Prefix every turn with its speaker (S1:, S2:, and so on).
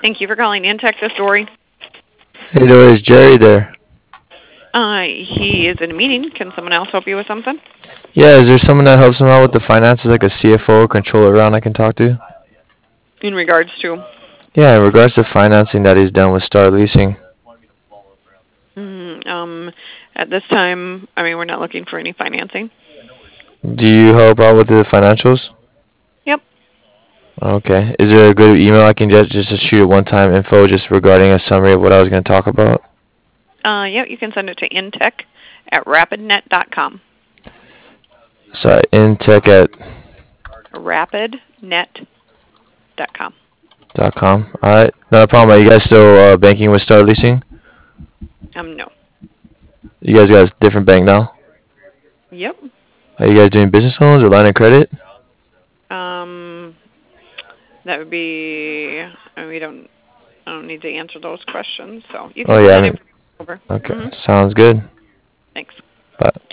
S1: Thank you for calling Intech. This is Dory.
S2: Hey, there is Jerry there.
S1: He is in a meeting. Can someone else help you with something?
S2: Yeah, is there someone that helps him out with the finances, like a CFO or controller around I can talk to?
S1: In regards to,
S2: Yeah, in regards to financing that he's done with Star Leasing.
S1: mm, um, at this time, I mean, we're not looking for any financing.
S2: Do you help out with the financials?
S1: Yep.
S2: Okay. Is there a good email I can just to shoot a one-time info just regarding a summary of what I was going to talk about?
S1: Yep, you can send it to intech at rapidnet.com.
S2: So, intech at
S1: Rapidnet.com.
S2: .com. All right, not a problem. Are you guys still banking with Star Leasing?
S1: No.
S2: You guys got a different bank now?
S1: Yep.
S2: Are you guys doing business loans or line of credit?
S1: Um, that would be, I mean, I don't need to answer those questions, so you can
S2: Oh
S1: send
S2: yeah, I
S1: that
S2: mean,
S1: information over.
S2: okay,
S1: Mm-hmm.
S2: sounds good.
S1: Thanks.
S2: Bye.